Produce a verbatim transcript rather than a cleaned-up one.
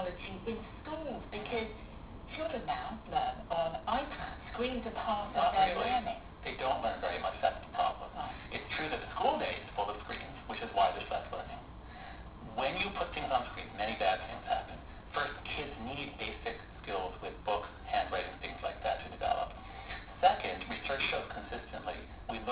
technology in schools because children now learn on iPads. Screens are part of Not their really. learning. They don't learn very much. That's